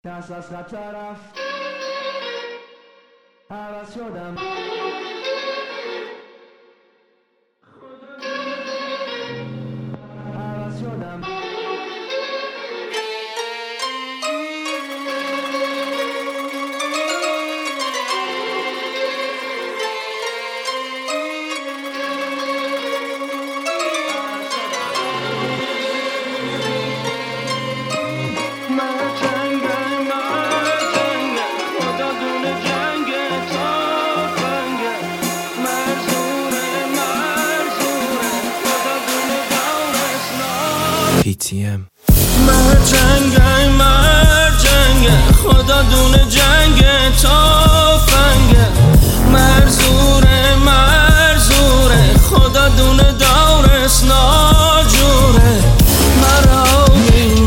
دست از خطر رفت، عوض شدم. عوض شدم. PTM مرجنگ خدا دونه جنگ تافنگه مرزوره خدا دونه دورس ناجوره مرابی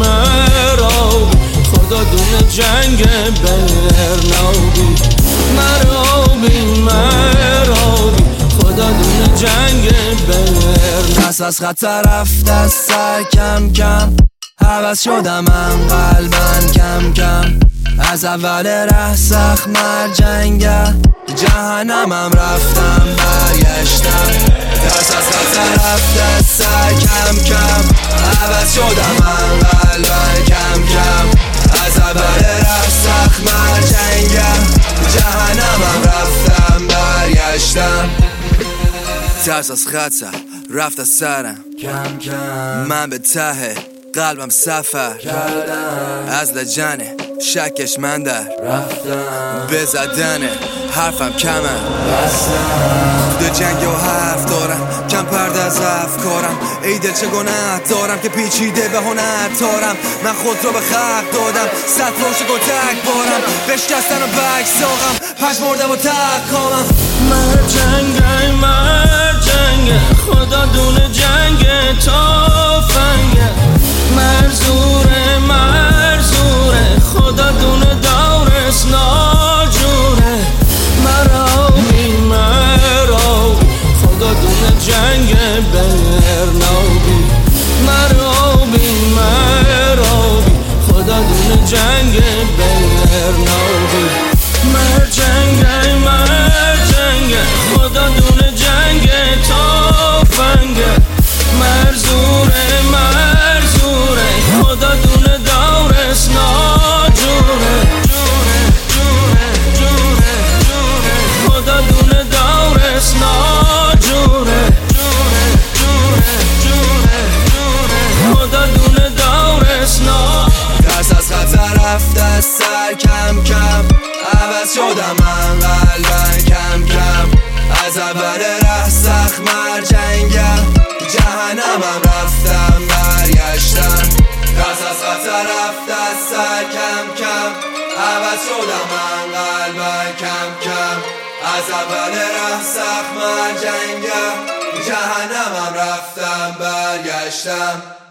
خدا دونه جنگ برنابی مرابی خدا دونه جنگ برنابی دست از خطر رفت از سر کم کم عوض شدم من قلبن کم کم از اول ره سخت مرجنگه جهنمم رفتم برگشتم دست از خطر رفت از سر کم کم عوض شدم من قلبن کم کم از اول ره سخت مرجنگه جهنمم رفتم برگشتم ترس از خطر رفت از سرم کم کم من به ته قلبم سفر کردم از لجنه شکش من در رفتم به زدن حرفم کمه بستم تو جنگ و حرف دارم کم پرده از افکارم ای دل چه گناه دارم که پیچیده به هنر تارم من خود رو به خلق دادم صد روشک و تک بارم بشکستن و بک ساقم پش مردم و تک کامم مرجنگ خدا دونه جنگ تافنگه مرزوره خدا دونه دورس ناجوره مرابی خدا دونه جنگ برنابی مرابی خدا دونه جنگ برنابی مرجنگ خدا دونه جنگ تافنگه مرزوره خدا دونه دورس ناجوره خدا دونه دورس ناجوره خدا دونه دورس ناجوره دست از خطر رفت از سر کم کم عوض شدم من قلبن کم کم از اول ره سخت مرجنگه جهنمم رفتم برگشتم دست از خطر رفت از سر کم کم عوض شدم من قلبن کم کم از اول ره سخت مرجنگه جهنمم رفتم برگشتم